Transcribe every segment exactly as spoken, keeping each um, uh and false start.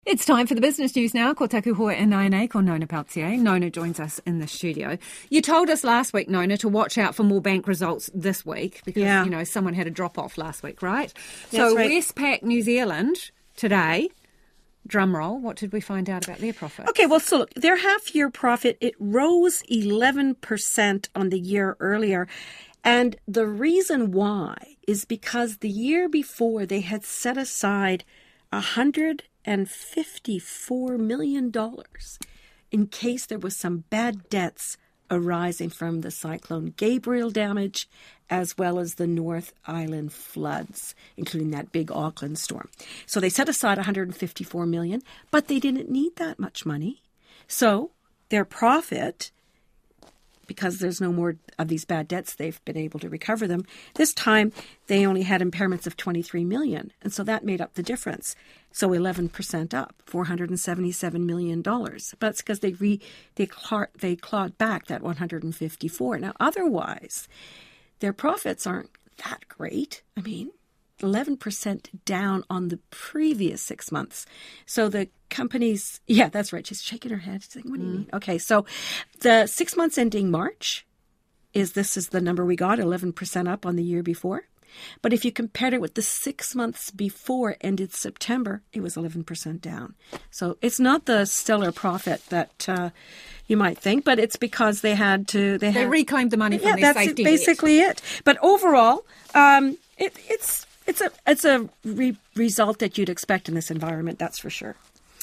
It's time for the business news now. Ko taku hoa e Nainei, ko Nona Peltier. Nona joins us in the studio. You told us last week, Nona, to watch out for more bank results this week because, yeah. you know, someone had a drop-off last week, right? That's so right. Westpac New Zealand today, drum roll, what did we find out about their profit? Okay, well, so look, their half-year profit, it rose eleven percent on the year earlier. And the reason why is because the year before they had set aside one hundred fifty-four million dollars in case there was some bad debts arising from the Cyclone Gabriel damage, as well as the North Island floods, including that big Auckland storm. So they set aside one hundred fifty-four million dollars, but they didn't need that much money. So their profit, because there's no more of these bad debts, they've been able to recover them. This time, they only had impairments of twenty-three million dollars, and so that made up the difference. So eleven percent up, four hundred seventy-seven million dollars. But it's because they re, they, claw, they clawed back that one hundred fifty-four. Now, otherwise, their profits aren't that great. I mean, eleven percent down on the previous six months. So the companies, yeah, that's right. She's shaking her head. She's saying, what do you mean? Okay, so the six months ending March is, this is the number we got, eleven percent up on the year before. But if you compared it with the six months before ended September, it was eleven percent down. So it's not the stellar profit that uh, you might think, but it's because they had to... They, they had, reclaimed the money from yeah, their that's safety basically net. it. But overall, um, it, it's it's a it's a re- result that you'd expect in this environment, that's for sure.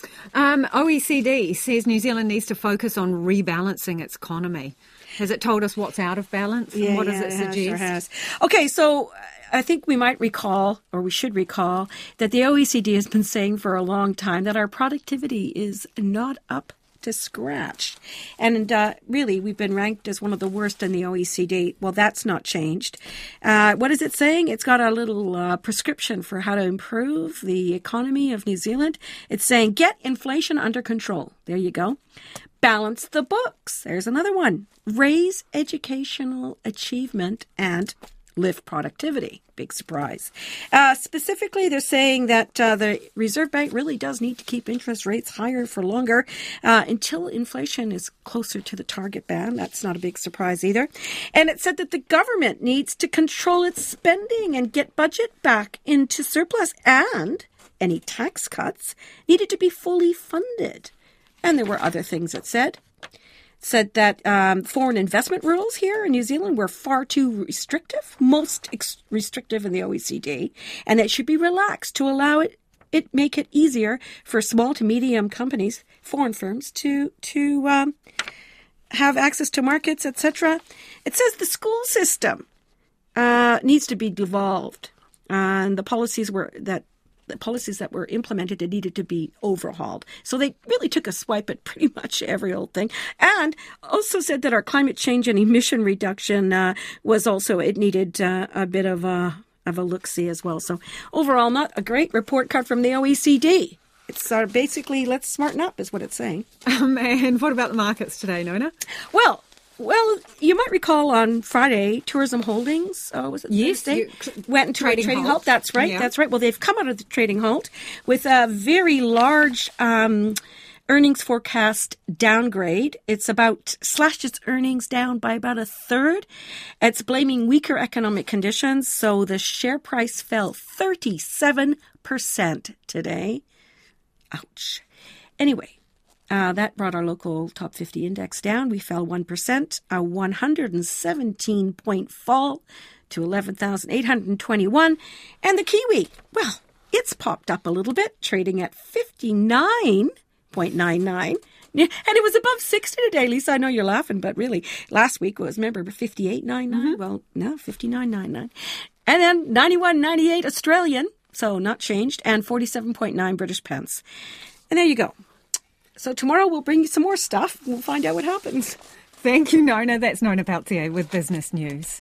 Um, O E C D says New Zealand needs to focus on rebalancing its economy. Has it told us what's out of balance? And yeah, what does yeah, it it suggest? Has, sure has. Okay, so I think we might recall, or we should recall, that the O E C D has been saying for a long time that our productivity is not up to scratch. And uh, really, we've been ranked as one of the worst in the O E C D. Well, that's not changed. Uh, what is it saying? It's got a little uh, prescription for how to improve the economy of New Zealand. It's saying, get inflation under control. There you go. Balance the books. There's another one. Raise educational achievement and lift productivity. Big surprise. Uh, specifically, they're saying that uh, the Reserve Bank really does need to keep interest rates higher for longer uh, until inflation is closer to the target band. That's not a big surprise either. And it said that the government needs to control its spending and get budget back into surplus, and any tax cuts needed to be fully funded. And there were other things it said. Said that um, foreign investment rules here in New Zealand were far too restrictive, most ex- restrictive in the O E C D, and it should be relaxed to allow it, it make it easier for small to medium companies, foreign firms, to to um, have access to markets, et cetera. It says the school system uh, needs to be devolved, uh, and the policies were that. The policies that were implemented, it needed to be overhauled. So they really took a swipe at pretty much every old thing. And also said that our climate change and emission reduction uh, was also, it needed uh, a bit of a, of a look-see as well. So overall, not a great report card from the O E C D. It's uh, basically, let's smarten up is what it's saying. Um, and what about the markets today, Nona? Well, Well, you might recall on Friday, Tourism Holdings, uh, was it yes, Thursday? You, went into trading a trading halt. halt. That's right. Yeah. That's right. Well, they've come out of the trading halt with a very large um, earnings forecast downgrade. It's about slashed its earnings down by about a third. It's blaming weaker economic conditions. So the share price fell thirty-seven percent today. Ouch. Anyway. Uh, that brought our local top fifty index down. We fell one percent, a one hundred seventeen point fall to eleven thousand eight hundred twenty-one. And the Kiwi, well, it's popped up a little bit, trading at fifty-nine point nine nine. And it was above sixty today. Lisa, I know you're laughing, but really, last week was, remember, fifty-eight ninety-nine? Mm-hmm. Well, no, fifty-nine ninety-nine. And then ninety-one ninety-eight Australian, so not changed, and forty-seven point nine British pence. And there you go. So tomorrow we'll bring you some more stuff. We'll find out what happens. Thank you, Nona. That's Nona Peltier with Business News.